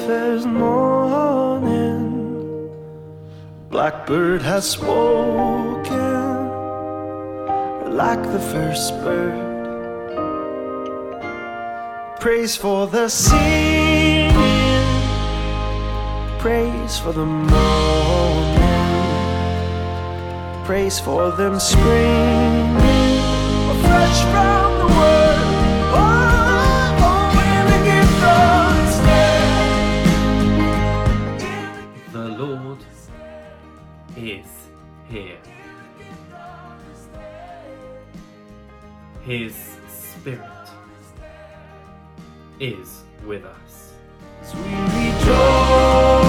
fair's morning, blackbird has spoken like the first bird. Praise for the singing, praise for the morning, praise for them springing fresh from the word. The Lord is here. His Spirit is with us. As we rejoice,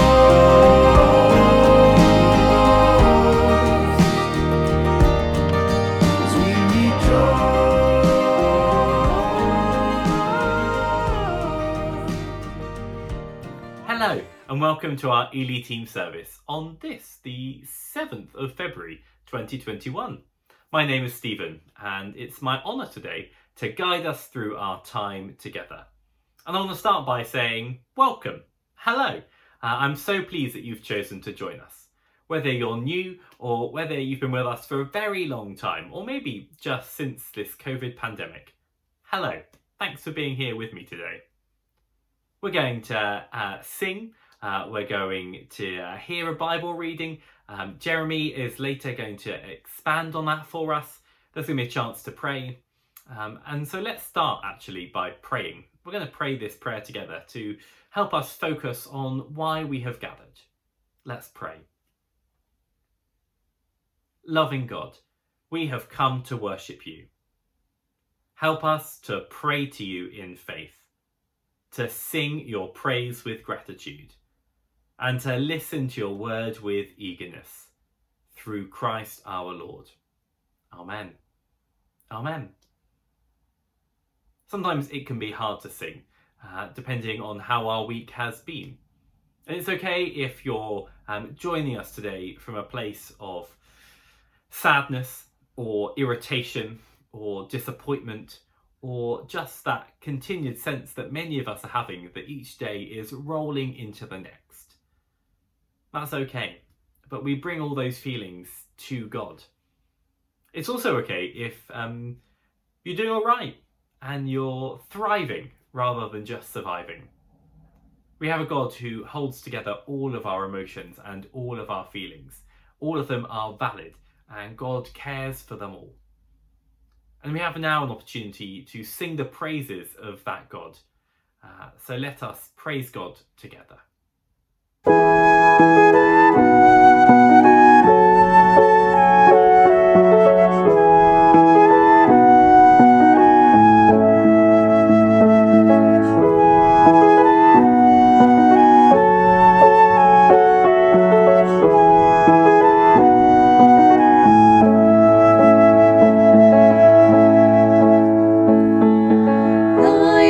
as we rejoice. Hello and welcome to our Ely Team service on this, the 7th of February 2021. My name is Stephen and it's my honour today to guide us through our time together. And I want to start by saying welcome, hello. I'm so pleased that you've chosen to join us. Whether you're new or whether you've been with us for a very long time, or maybe just since this COVID pandemic. Hello, thanks for being here with me today. We're going to sing, we're going to hear a Bible reading. Jeremy is later going to expand on that for us. There's going to be a chance to pray. And so let's start actually by praying. We're going to pray this prayer together to help us focus on why we have gathered. Let's pray. Loving God, we have come to worship you. Help us to pray to you in faith, to sing your praise with gratitude, and to listen to your word with eagerness, through Christ our Lord. Amen. Amen. Sometimes it can be hard to sing, depending on how our week has been. And it's okay if you're joining us today from a place of sadness or irritation or disappointment, or just that continued sense that many of us are having that each day is rolling into the next. That's okay, but we bring all those feelings to God. It's also okay if you're doing all right and you're thriving rather than just surviving. We have a God who holds together all of our emotions and all of our feelings. All of them are valid and God cares for them all. And we have now an opportunity to sing the praises of that God. So let us praise God together.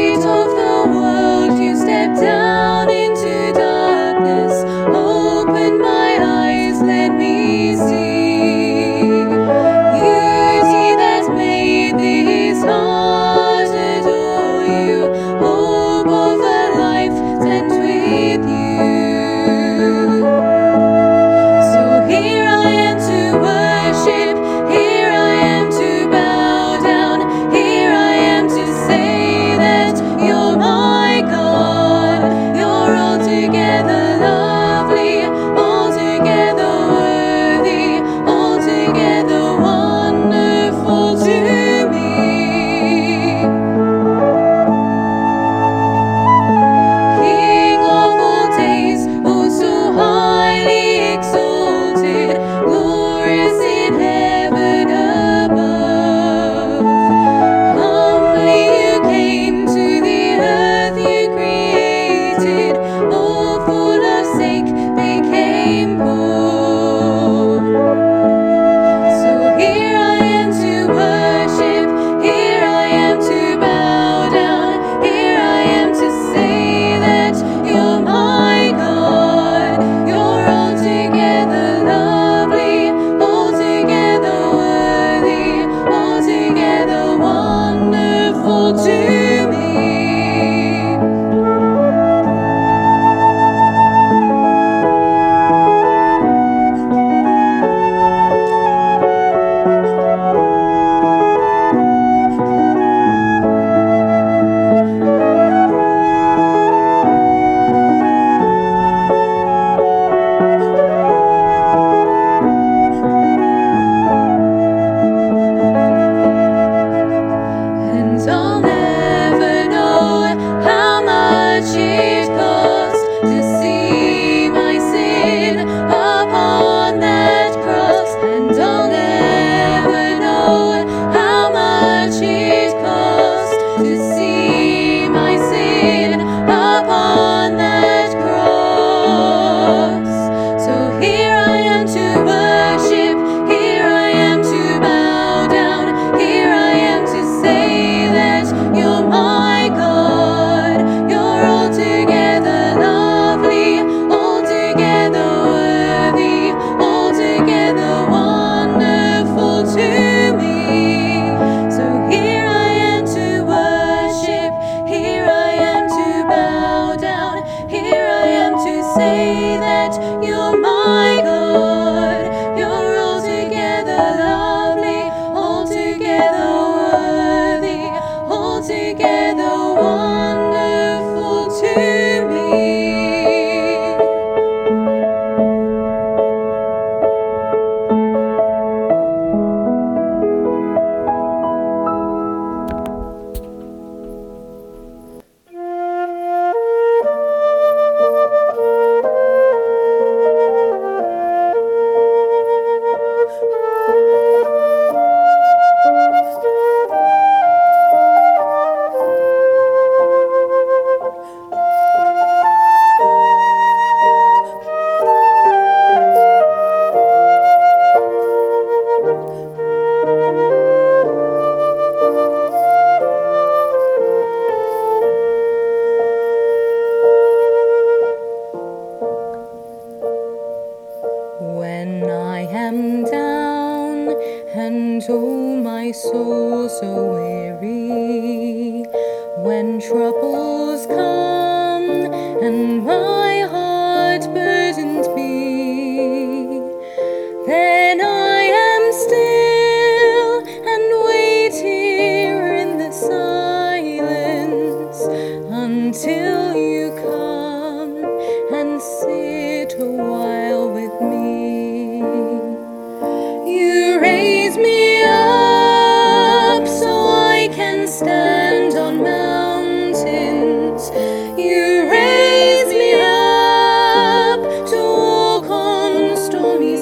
Open altogether wonderful to me. When I am down and oh my soul so weary, when troubles come and my heart burdens be, then I am still and wait here in the silence until you come and sit a while with me. You raise me up so I can stand on mountains. You raise me up to walk on stormy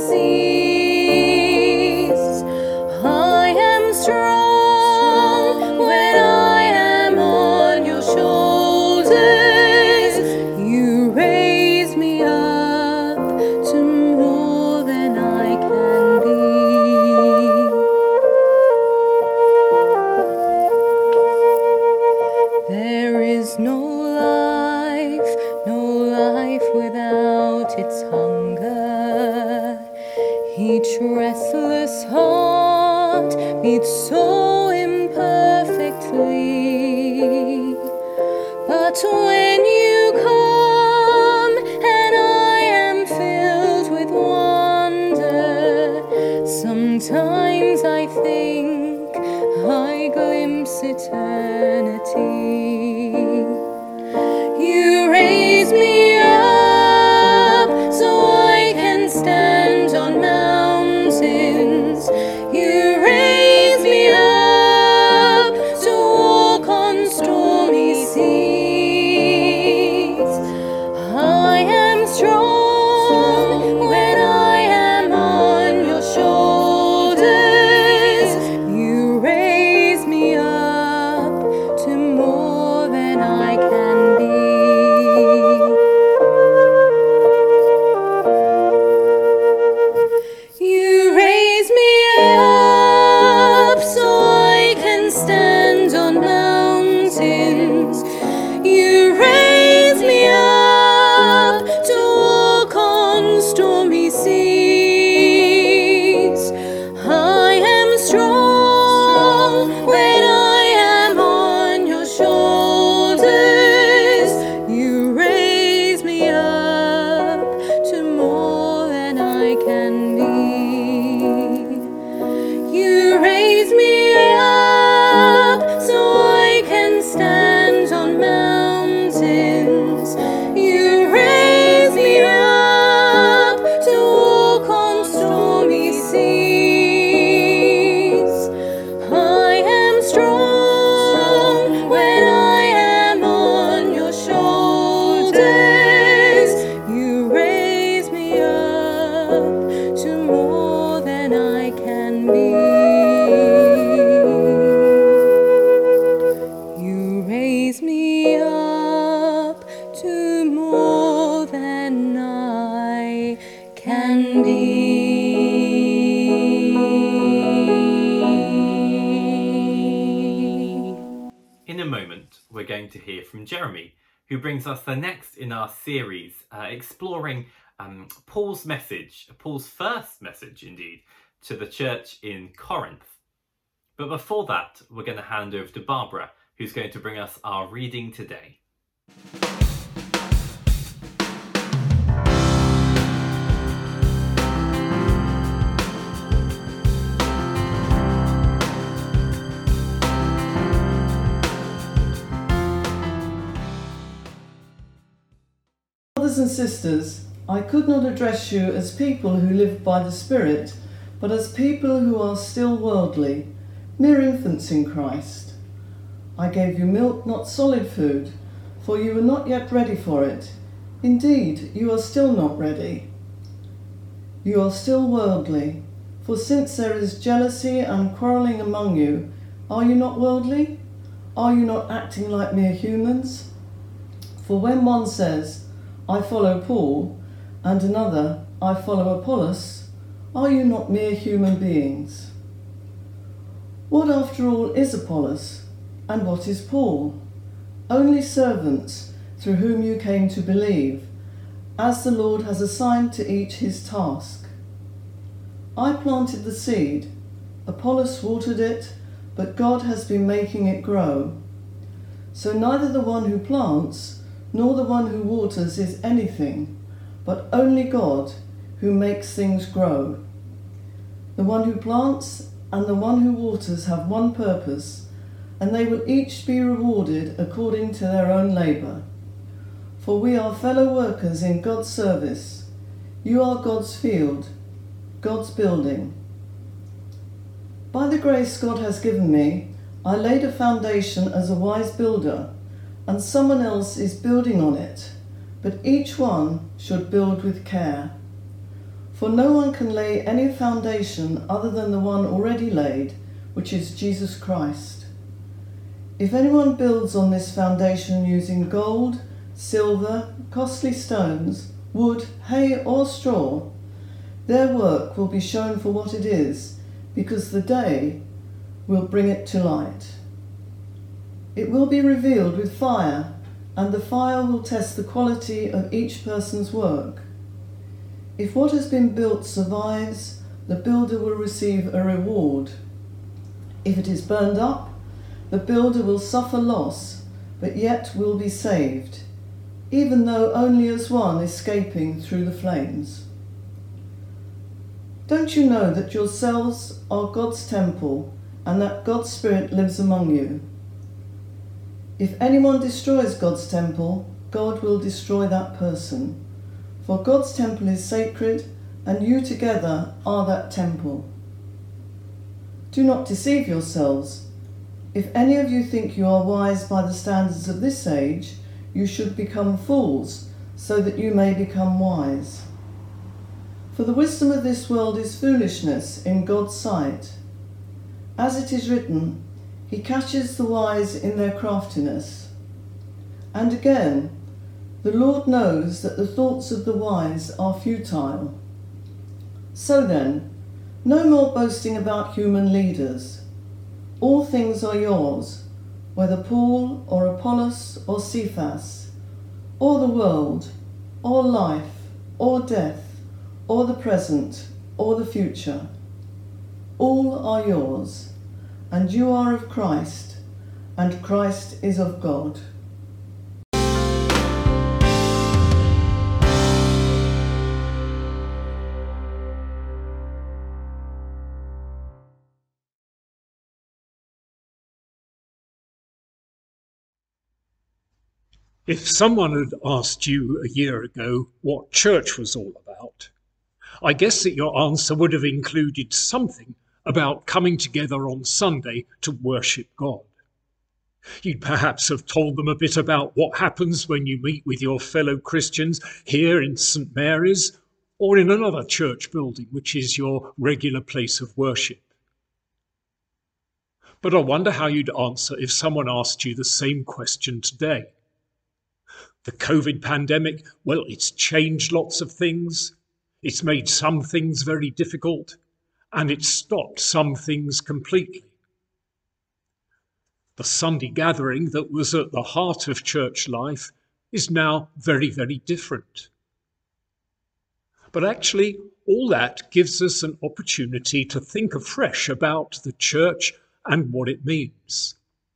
seas. I am strong when I am on your shoulders. You raise me up to more than I can be. There is no life without its hunger. Each restless heart beats so imperfectly. But when you come and I am filled with wonder, sometimes I think I glimpse eternity. You raise me up so I can stand on mountains. You raise me up to walk on stormy seas. I am strong when I am on your shoulders. You raise me up to more than I can be. You raise me up so I can stand on mountains. You raise me up to walk on stormy seas. I am strong when I am on your shoulders. You raise me up to more than I can be. You raise me up so I can stand on mountains. You raise me up to walk on stormy seas. I am strong when I am on your shoulders. You raise me up to more than I can be. You raise me up to more than I can be. In a moment, we're going to hear from Jeremy, who brings us the next in our series, exploring Paul's message, Paul's first message indeed, to the church in Corinth. But before that, we're going to hand over to Barbara, who's going to bring us our reading today. Brothers and sisters, I could not address you as people who live by the Spirit, but as people who are still worldly, mere infants in Christ. I gave you milk, not solid food, for you were not yet ready for it. Indeed, you are still not ready. You are still worldly, for since there is jealousy and quarrelling among you, are you not worldly? Are you not acting like mere humans? For when one says, I follow Paul, and another, I follow Apollos, are you not mere human beings? What after all is Apollos, and what is Paul? Only servants through whom you came to believe, as the Lord has assigned to each his task. I planted the seed, Apollos watered it, but God has been making it grow. So neither the one who plants nor the one who waters is anything, but only God who makes things grow. The one who plants and the one who waters have one purpose, and they will each be rewarded according to their own labour. For we are fellow workers in God's service. You are God's field, God's building. By the grace God has given me, I laid a foundation as a wise builder, and someone else is building on it, but each one should build with care. For no one can lay any foundation other than the one already laid, which is Jesus Christ. If anyone builds on this foundation using gold, silver, costly stones, wood, hay or straw, their work will be shown for what it is, because the day will bring it to light. It will be revealed with fire, and the fire will test the quality of each person's work. If what has been built survives, the builder will receive a reward. If it is burned up, the builder will suffer loss, but yet will be saved, even though only as one escaping through the flames. Don't you know that yourselves are God's temple, and that God's Spirit lives among you? If anyone destroys God's temple, God will destroy that person. For God's temple is sacred, and you together are that temple. Do not deceive yourselves. If any of you think you are wise by the standards of this age, you should become fools, so that you may become wise. For the wisdom of this world is foolishness in God's sight. As it is written, He catches the wise in their craftiness. And again, the Lord knows that the thoughts of the wise are futile. So then, no more boasting about human leaders. All things are yours, whether Paul or Apollos or Cephas, or the world, or life, or death, or the present, or the future. All are yours, and you are of Christ, and Christ is of God. If someone had asked you a year ago what church was all about, I guess that your answer would have included something about coming together on Sunday to worship God. You'd perhaps have told them a bit about what happens when you meet with your fellow Christians here in St. Mary's or in another church building, which is your regular place of worship. But I wonder how you'd answer if someone asked you the same question today. The COVID pandemic, well, it's changed lots of things. It's made some things very difficult, and it's stopped some things completely. The Sunday gathering that was at the heart of church life is now very, very different. But actually, all that gives us an opportunity to think afresh about the church and what it means.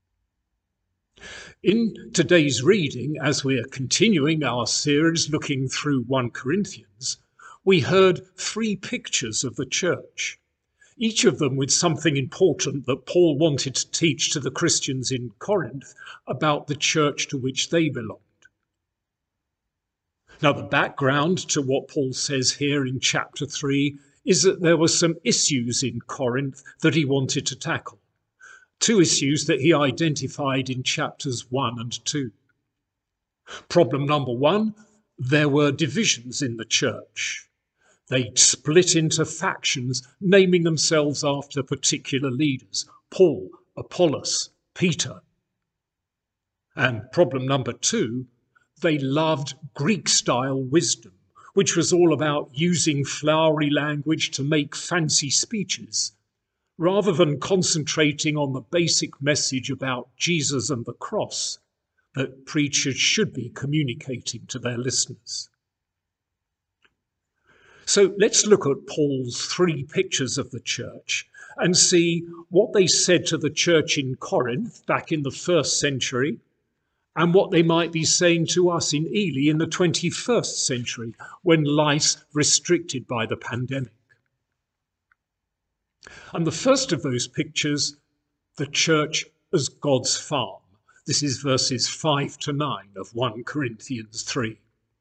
In today's reading, as we are continuing our series looking through 1 Corinthians, we heard 3 pictures of the church, each of them with something important that Paul wanted to teach to the Christians in Corinth about the church to which they belonged. Now, the background to what Paul says here in chapter 3 is that there were some issues in Corinth that he wanted to tackle. Two issues that he identified in chapters 1 and 2. Problem number 1, there were divisions in the church. They split into factions, naming themselves after particular leaders: Paul, Apollos, Peter. And problem number 2, they loved Greek-style wisdom, which was all about using flowery language to make fancy speeches, rather than concentrating on the basic message about Jesus and the cross that preachers should be communicating to their listeners. So let's look at Paul's 3 pictures of the church and see what they said to the church in Corinth back in the 1st century, and what they might be saying to us in Ely in the 21st century when life's restricted by the pandemic. And the first of those pictures, the church as God's farm. This is verses 5 to 9 of 1 Corinthians 3.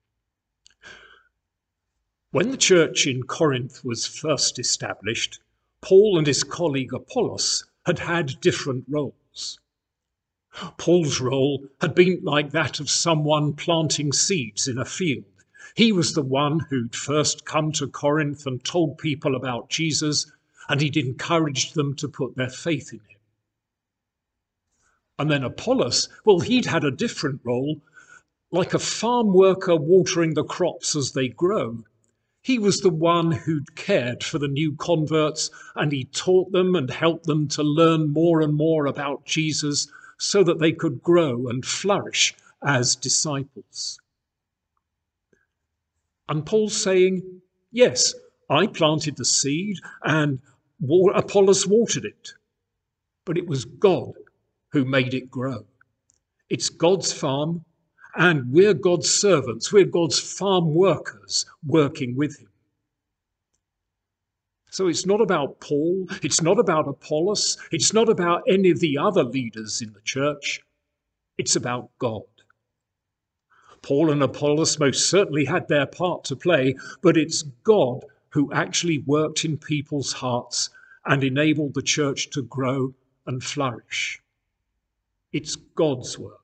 When the church in Corinth was first established, Paul and his colleague Apollos had had different roles. Paul's role had been like that of someone planting seeds in a field. He was the one who'd first come to Corinth and told people about Jesus, and he'd encouraged them to put their faith in him. And then Apollos, well, he'd had a different role, like a farm worker watering the crops as they grow. He was the one who'd cared for the new converts, and he taught them and helped them to learn more and more about Jesus, so that they could grow and flourish as disciples. And Paul's saying, yes, I planted the seed and Apollos watered it, but it was God who made it grow. It's God's farm, and we're God's servants. We're God's farm workers working with him. So it's not about Paul, it's not about Apollos, it's not about any of the other leaders in the church. It's about God. Paul and Apollos most certainly had their part to play, but it's God who actually worked in people's hearts and enabled the church to grow and flourish. It's God's work.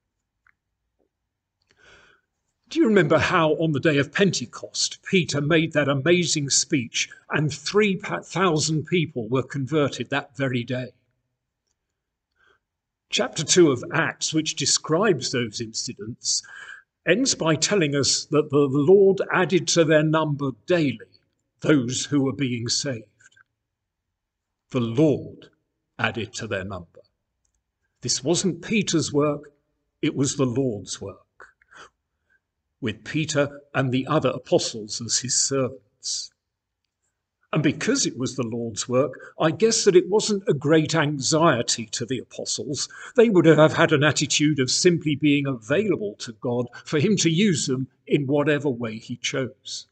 Do you remember how on the day of Pentecost, Peter made that amazing speech and 3,000 people were converted that very day? Chapter 2 of Acts, which describes those incidents, ends by telling us that the Lord added to their number daily those who were being saved. The Lord added to their number. This wasn't Peter's work, it was the Lord's work, with Peter and the other apostles as his servants. And because it was the Lord's work, I guess that it wasn't a great anxiety to the apostles. They would have had an attitude of simply being available to God for him to use them in whatever way he chose.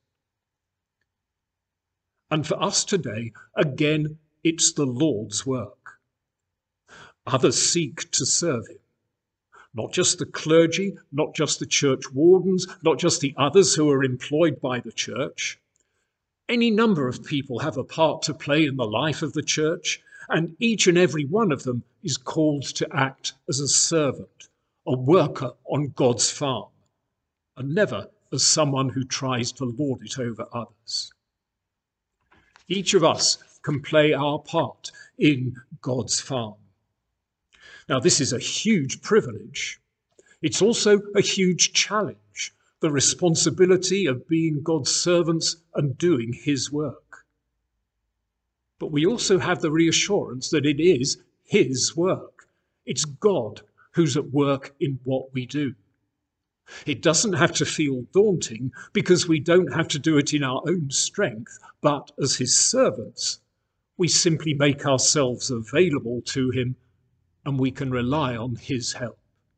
And for us today, again, it's the Lord's work. Others seek to serve him. Not just the clergy, not just the church wardens, not just the others who are employed by the church. Any number of people have a part to play in the life of the church, and each and every one of them is called to act as a servant, a worker on God's farm, and never as someone who tries to lord it over others. Each of us can play our part in God's farm. Now, this is a huge privilege. It's also a huge challenge, the responsibility of being God's servants and doing his work. But we also have the reassurance that it is his work. It's God who's at work in what we do. It doesn't have to feel daunting because we don't have to do it in our own strength, but as his servants, we simply make ourselves available to him and we can rely on his help.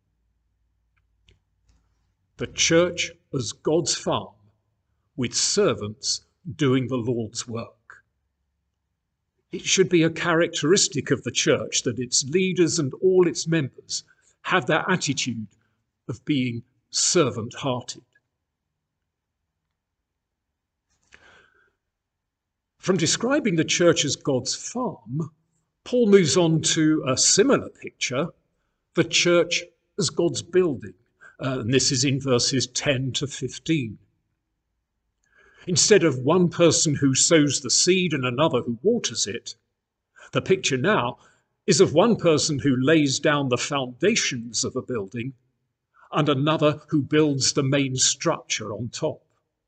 The church as God's farm, with servants doing the Lord's work. It should be a characteristic of the church that its leaders and all its members have that attitude of being servant-hearted. From describing the church as God's farm, Paul moves on to a similar picture, the church as God's building. And this is in verses 10 to 15. Instead of one person who sows the seed and another who waters it, the picture now is of one person who lays down the foundations of a building and another who builds the main structure on top.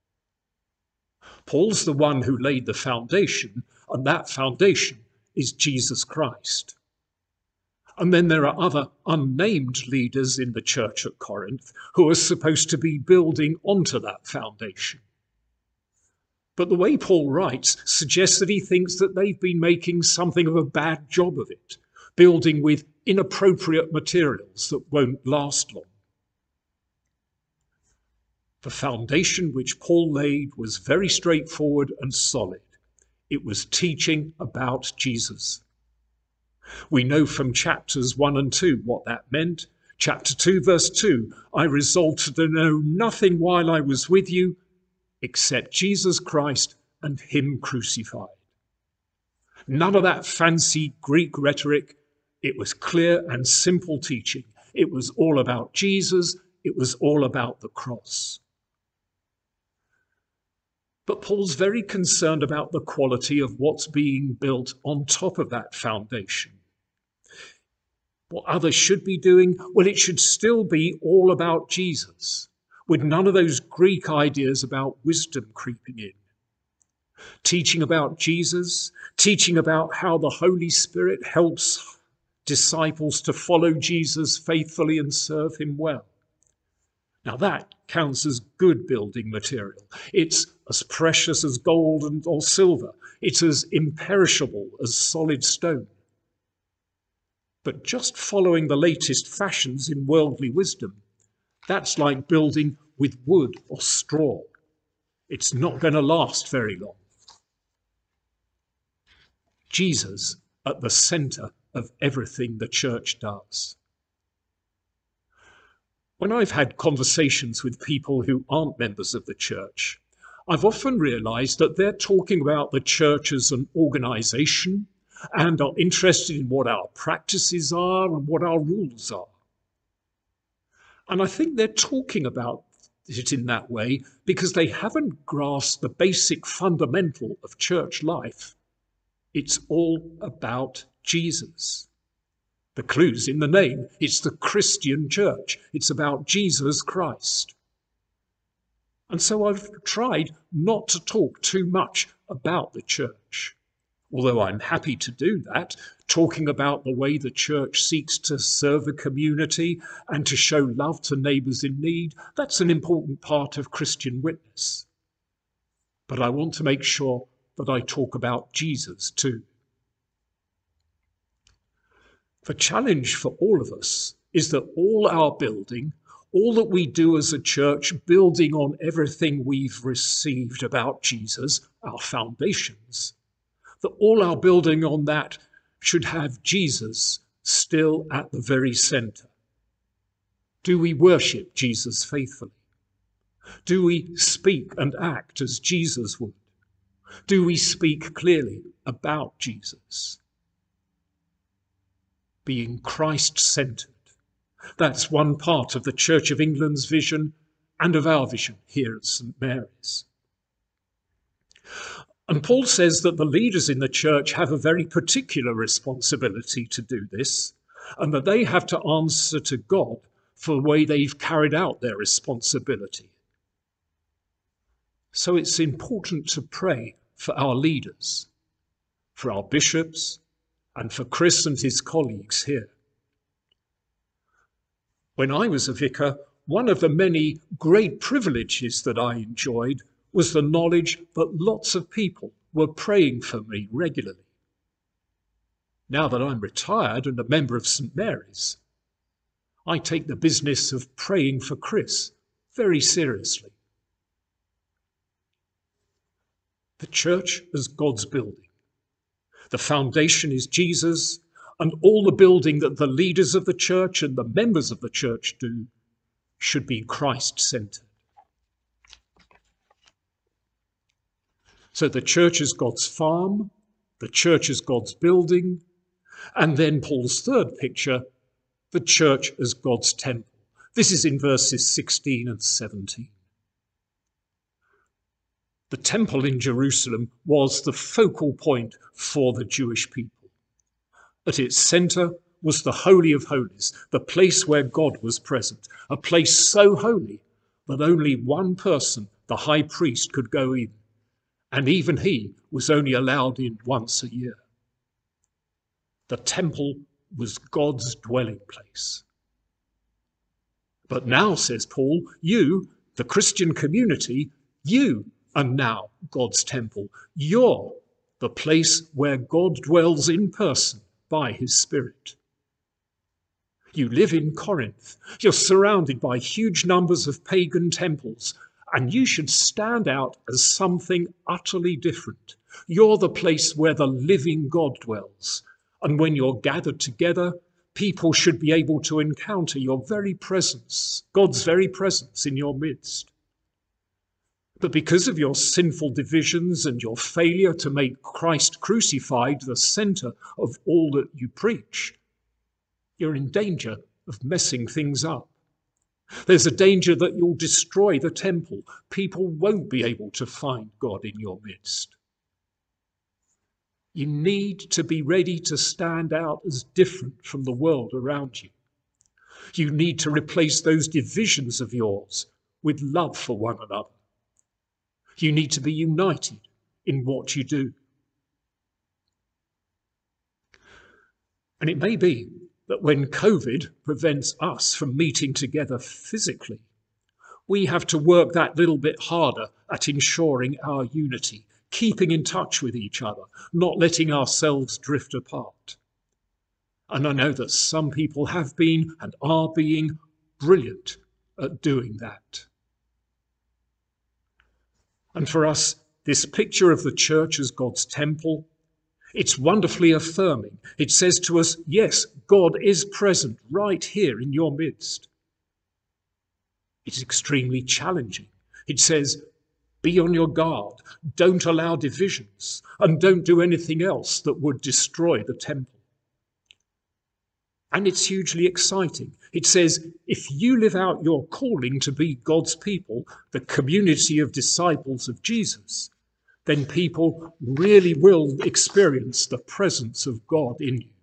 Paul's the one who laid the foundation, and that foundation is Jesus Christ. And then there are other unnamed leaders in the church at Corinth who are supposed to be building onto that foundation. But the way Paul writes suggests that he thinks that they've been making something of a bad job of it, building with inappropriate materials that won't last long. The foundation which Paul laid was very straightforward and solid. It was teaching about Jesus. We know from chapters 1 and 2 what that meant. Chapter 2, verse 2, I resolved to know nothing while I was with you except Jesus Christ and him crucified. None of that fancy Greek rhetoric. It was clear and simple teaching. It was all about Jesus. It was all about the cross. But Paul's very concerned about the quality of what's being built on top of that foundation. What others should be doing, well, it should still be all about Jesus, with none of those Greek ideas about wisdom creeping in. Teaching about Jesus, teaching about how the Holy Spirit helps disciples to follow Jesus faithfully and serve him well. Now that counts as good building material. It's as precious as gold or silver. It's as imperishable as solid stone. But just following the latest fashions in worldly wisdom, that's like building with wood or straw. It's not going to last very long. Jesus at the center of everything the church does. When I've had conversations with people who aren't members of the church, I've often realized that they're talking about the church as an organization and are interested in what our practices are and what our rules are. And I think they're talking about it in that way because they haven't grasped the basic fundamental of church life. It's all about Jesus. The clue's in the name. It's the Christian church. It's about Jesus Christ. And so I've tried not to talk too much about the church, although I'm happy to do that, talking about the way the church seeks to serve the community and to show love to neighbours in need. That's an important part of Christian witness. But I want to make sure that I talk about Jesus too. The challenge for all of us is that all our building, all that we do as a church, building on everything we've received about Jesus, our foundations, that all our building on that should have Jesus still at the very center. Do we worship Jesus faithfully? Do we speak and act as Jesus would? Do we speak clearly about Jesus? Being Christ-centered. That's one part of the Church of England's vision and of our vision here at St. Mary's. And Paul says that the leaders in the church have a very particular responsibility to do this, and that they have to answer to God for the way they've carried out their responsibility. So it's important to pray for our leaders, for our bishops, and for Chris and his colleagues here. When I was a vicar, one of the many great privileges that I enjoyed was the knowledge that lots of people were praying for me regularly. Now that I'm retired and a member of St. Mary's, I take the business of praying for Chris very seriously. The church as God's building. The foundation is Jesus, and all the building that the leaders of the church and the members of the church do should be Christ-centered. So the church is God's farm, the church is God's building, and then Paul's third picture, the church as God's temple. This is in verses 16 and 17. The temple in Jerusalem was the focal point for the Jewish people. At its centre was the Holy of Holies, the place where God was present, a place so holy that only one person, the high priest, could go in, and even he was only allowed in once a year. The temple was God's dwelling place. But now, says Paul, you, the Christian community, you are now God's temple. You're the place where God dwells in person by his Spirit. You live in Corinth. You're surrounded by huge numbers of pagan temples, and you should stand out as something utterly different. You're the place where the living God dwells. And when you're gathered together, people should be able to encounter your very presence, God's very presence in your midst. But because of your sinful divisions and your failure to make Christ crucified the centre of all that you preach, you're in danger of messing things up. There's a danger that you'll destroy the temple. People won't be able to find God in your midst. You need to be ready to stand out as different from the world around you. You need to replace those divisions of yours with love for one another. You need to be united in what you do. And it may be that when COVID prevents us from meeting together physically, we have to work that little bit harder at ensuring our unity, keeping in touch with each other, not letting ourselves drift apart. And I know that some people have been and are being brilliant at doing that. And for us, this picture of the church as God's temple, it's wonderfully affirming. It says to us, yes, God is present right here in your midst. It's extremely challenging. It says, be on your guard, don't allow divisions, and don't do anything else that would destroy the temple. And it's hugely exciting. It says, if you live out your calling to be God's people, the community of disciples of Jesus, then people really will experience the presence of God in you.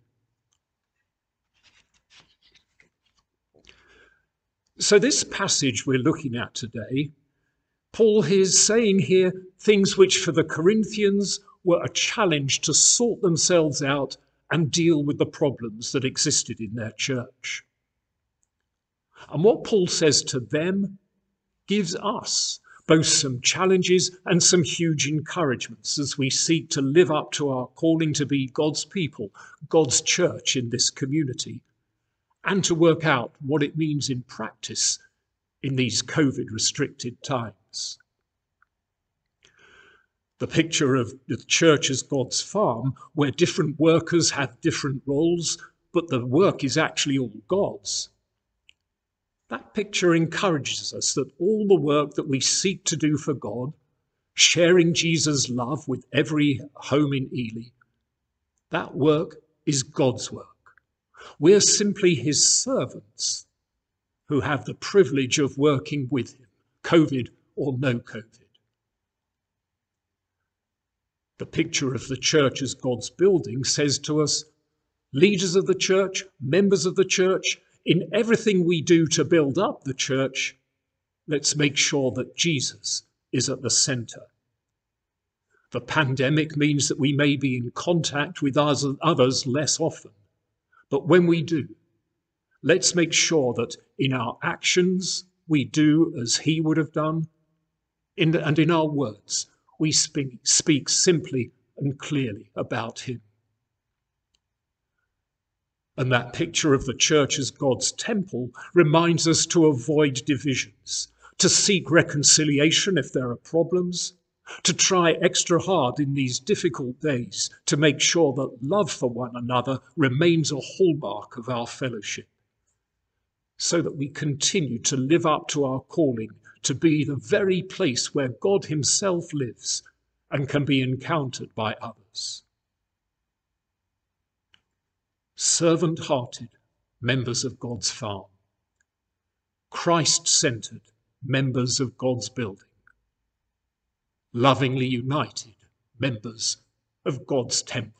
So this passage we're looking at today, Paul is saying here things which for the Corinthians were a challenge to sort themselves out and deal with the problems that existed in their church. And what Paul says to them gives us both some challenges and some huge encouragements as we seek to live up to our calling to be God's people, God's church in this community, and to work out what it means in practice in these COVID-restricted times. The picture of the church as God's farm, where different workers have different roles, but the work is actually all God's. That picture encourages us that all the work that we seek to do for God, sharing Jesus' love with every home in Ely, that work is God's work. We're simply his servants who have the privilege of working with him, COVID or no COVID. The picture of the church as God's building says to us, leaders of the church, members of the church, in everything we do to build up the church, let's make sure that Jesus is at the centre. The pandemic means that we may be in contact with others less often. But when we do, let's make sure that in our actions we do as he would have done, and in our words we speak simply and clearly about him. And that picture of the church as God's temple reminds us to avoid divisions, to seek reconciliation if there are problems, to try extra hard in these difficult days to make sure that love for one another remains a hallmark of our fellowship, so that we continue to live up to our calling to be the very place where God himself lives and can be encountered by others. Servant-hearted members of God's farm. Christ-centered members of God's building. Lovingly united members of God's temple.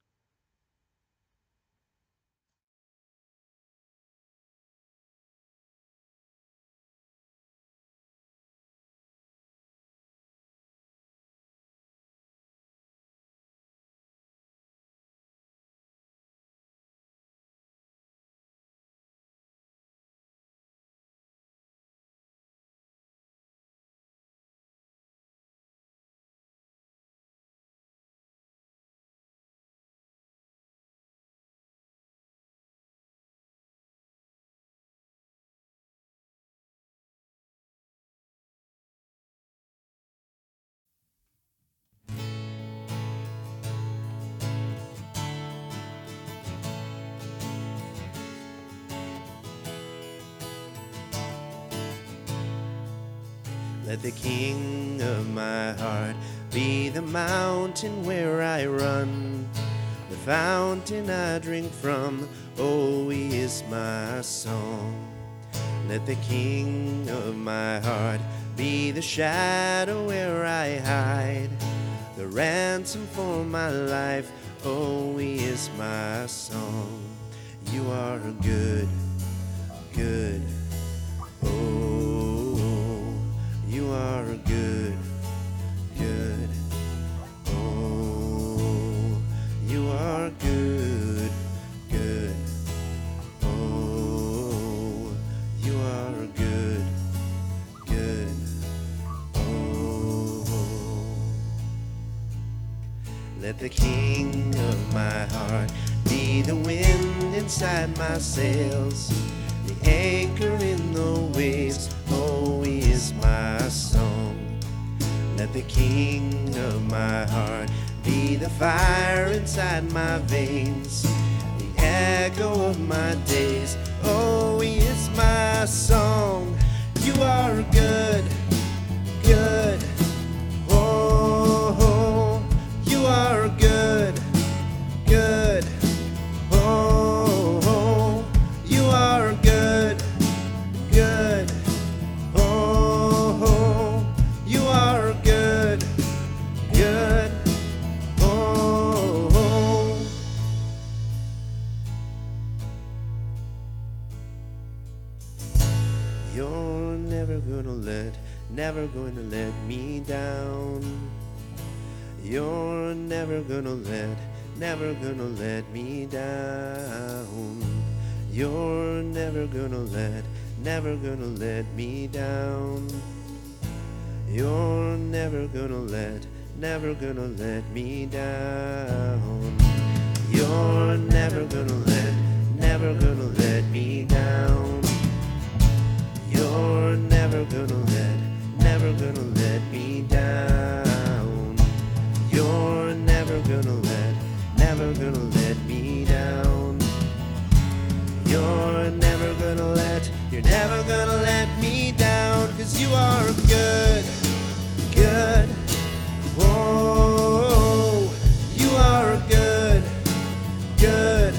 Let the King of my heart be the mountain where I run, the fountain I drink from. Oh, he is my song. Let the King of my heart be the shadow where I hide, the ransom for my life. Oh, he is my song. You are good, good. Oh, you are good, good. Oh, you are good, good. Oh, you are good, good. Oh, let the King of my heart be the wind inside my sails, the anchor in the waves. Oh, he is my song. Let the King of my heart be the fire inside my veins, the echo of my days. Oh, he is my song. You are good, good. Oh, you are good, good. Oh, you are good, good. Oh, you are good, good. Oh, you're never gonna let me down. You're never gonna let me down. You're never gonna let me down. You're never gonna let me down. You're never gonna let me down. You're never gonna let me down. You're never gonna let me down. You're never gonna let me down, 'cause you are good, good. Oh, you are good, good.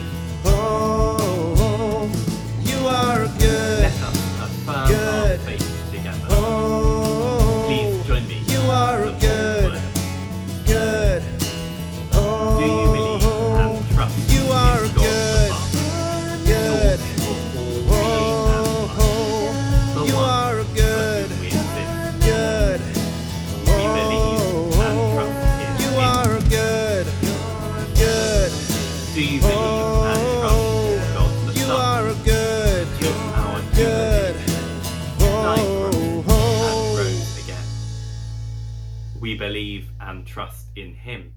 Oh, you are good, Let us affirm good. our faith together. Oh, Please join me. you are in the good, word. good. Oh, Do you believe and trust you are in God good, the Father, good. source of all being and Oh, the you one are for good, whom we exist? good. We believe and trust in You Him. are good, good. Do you believe and trust in God the You Son, are good, just our good. died for us and Oh, rose again? We believe and trust in Him.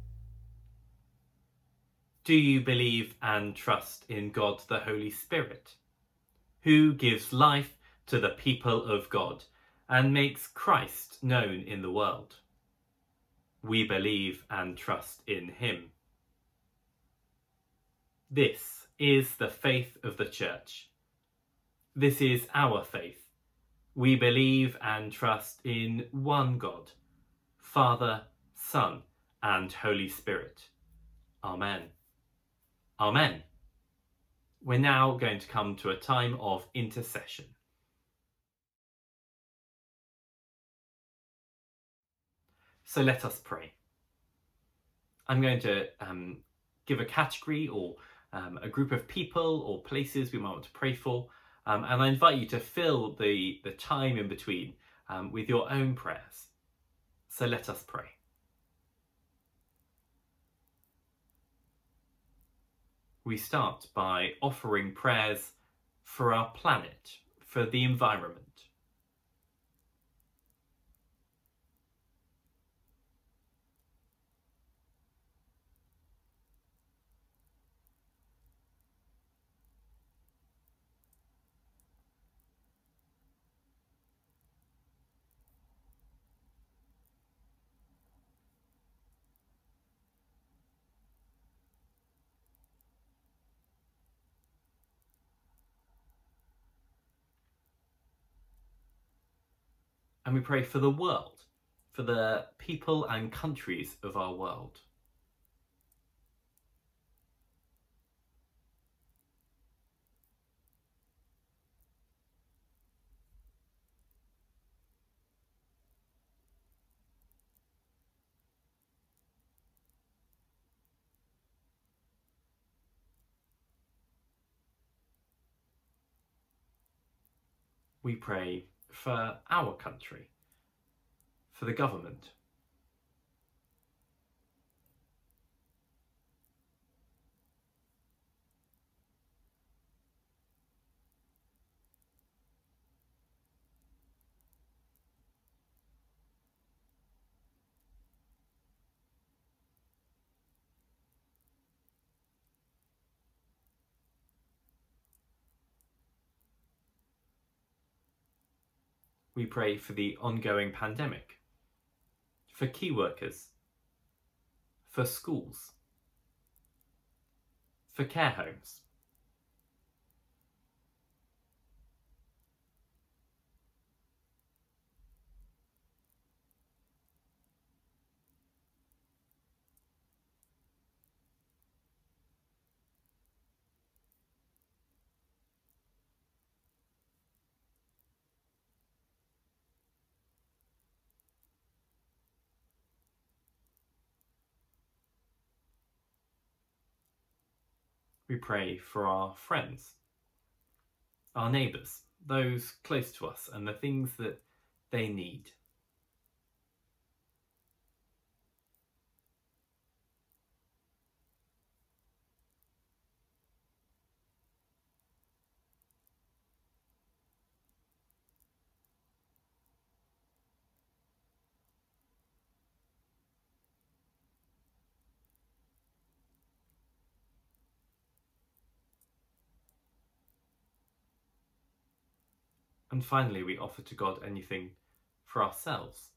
Do you believe and trust in God the Holy Spirit, who gives life to the people of God and makes Christ known in the world? We believe and trust in Him. This is the faith of the Church. This is our faith. We believe and trust in one God, Father, Son, and Holy Spirit. Amen. Amen. We're now going to come to a time of intercession. So let us pray. I'm going to give a category or a group of people or places we might want to pray for, and I invite you to fill the time in between with your own prayers. So let us pray. We start by offering prayers for our planet, for the environment. And we pray for the world, for the people and countries of our world. We pray for our country, for the government. We pray for the ongoing pandemic, for key workers, for schools, for care homes. We pray for our friends, our neighbours, those close to us, and the things that they need. And finally, we offer to God anything for ourselves.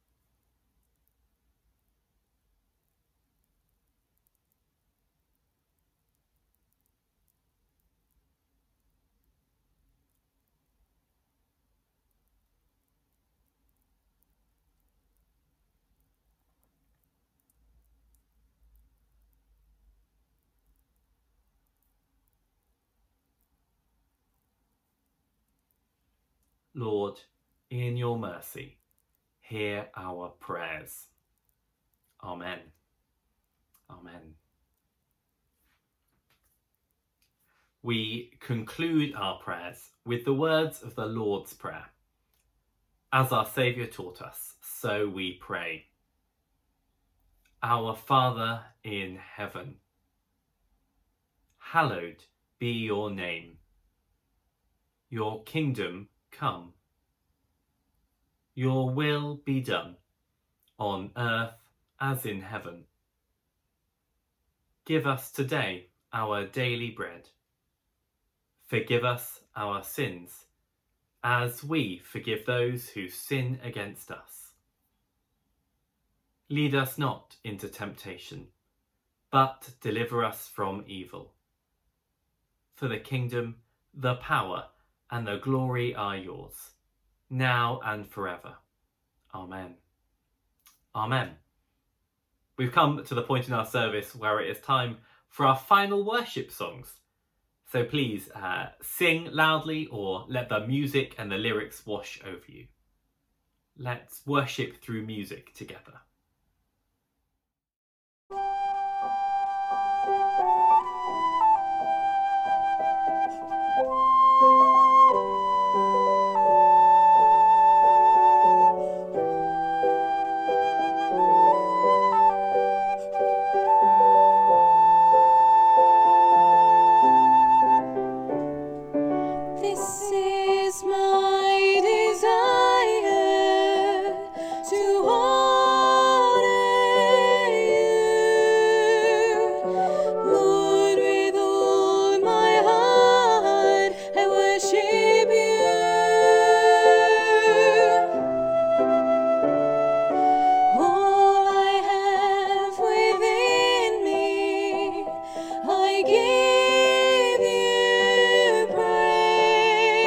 Lord, in your mercy, hear our prayers. Amen. Amen. We conclude our prayers with the words of the Lord's Prayer. As our Saviour taught us, so we pray. Our Father in heaven, hallowed be your name. Your kingdom come. Your will be done, on earth as in heaven. Give us today our daily bread. Forgive us our sins, as we forgive those who sin against us. Lead us not into temptation, but deliver us from evil. For the kingdom, the power, and the glory are yours, now and forever. Amen. Amen. We've come to the point in our service where it is time for our final worship songs. So please sing loudly or let the music and the lyrics wash over you. Let's worship through music together. This is my desire to honor you, Lord, with all my heart I worship you. All I have within me, I give you praise.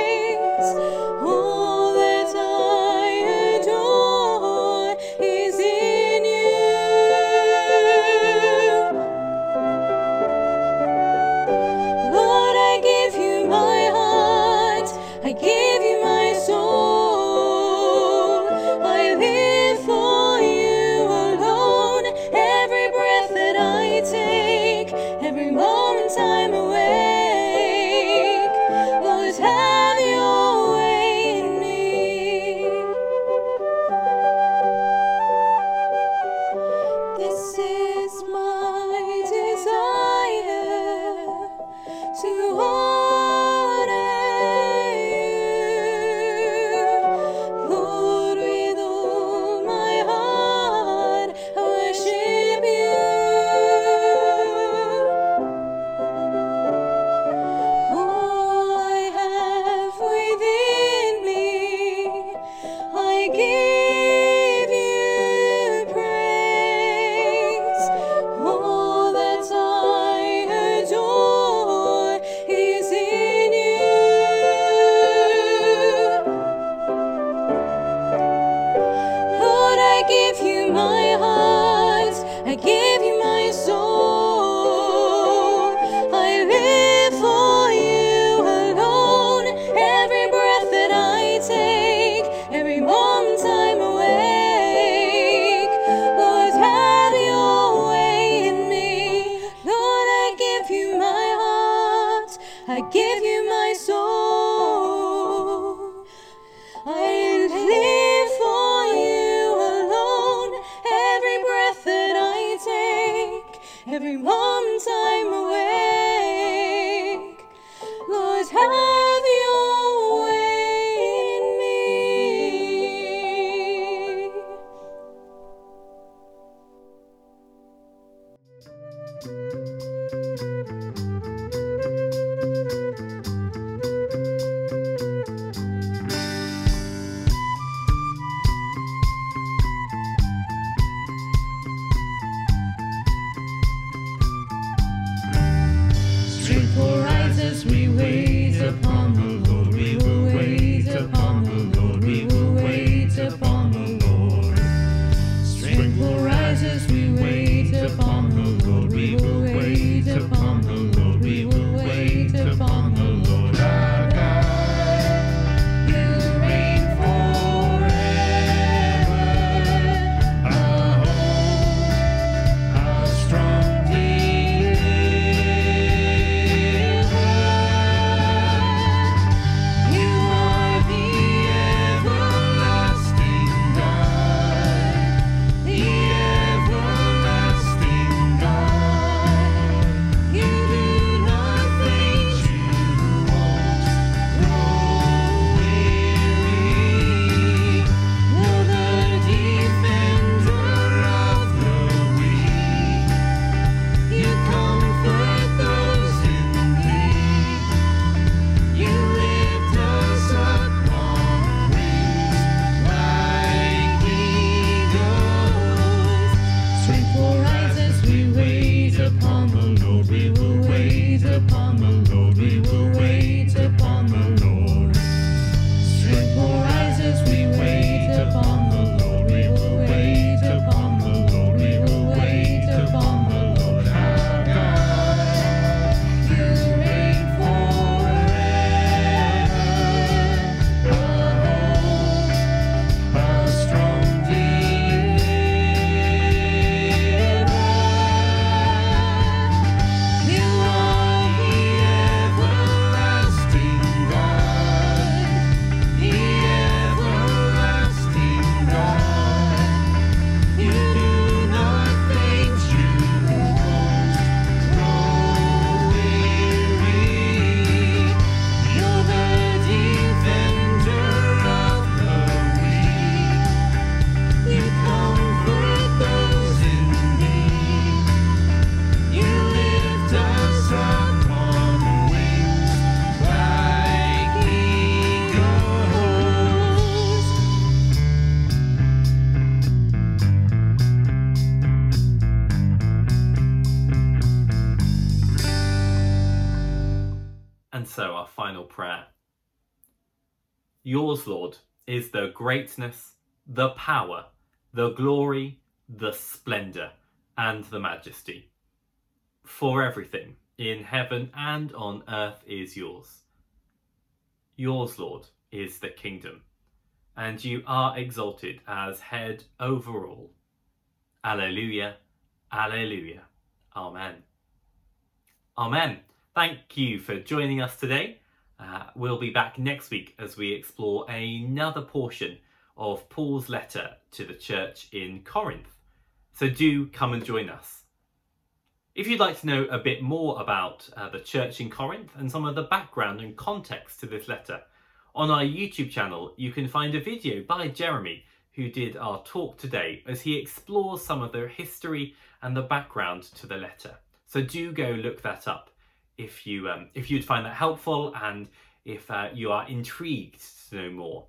Yours, Lord, is the greatness, the power, the glory, the splendour, and the majesty. For everything in heaven and on earth is yours. Yours, Lord, is the kingdom, and you are exalted as head over all. Alleluia, alleluia, amen. Amen. Thank you for joining us today. We'll be back next week as we explore another portion of Paul's letter to the church in Corinth. So do come and join us. If you'd like to know a bit more about the church in Corinth and some of the background and context to this letter, on our YouTube channel you can find a video by Jeremy who did our talk today as he explores some of the history and the background to the letter. So do go look that up if you'd find that helpful and if you are intrigued to know more.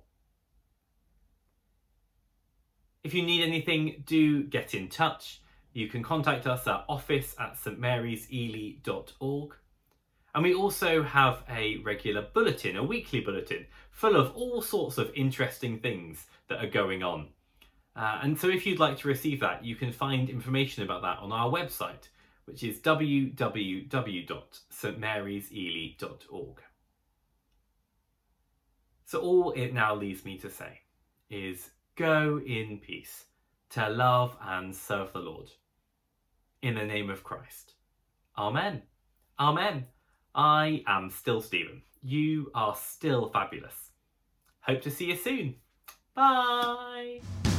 If you need anything, do get in touch. You can contact us at office@stmarysely.org. And we also have a regular bulletin, a weekly bulletin, full of all sorts of interesting things that are going on. And so if you'd like to receive that, you can find information about that on our website, which is www.stmarysely.org. So all it now leaves me to say is go in peace to love and serve the Lord. In the name of Christ. Amen. Amen. I am still Stephen. You are still fabulous. Hope to see you soon. Bye.